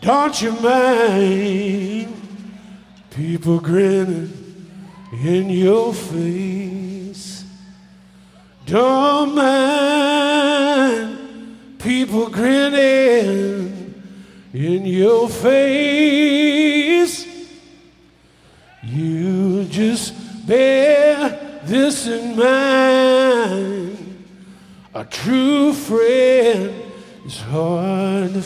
Don't you mind people grinning in your face? Don't mind people grinning in your face. You just bear this in mind. A true friend is hard to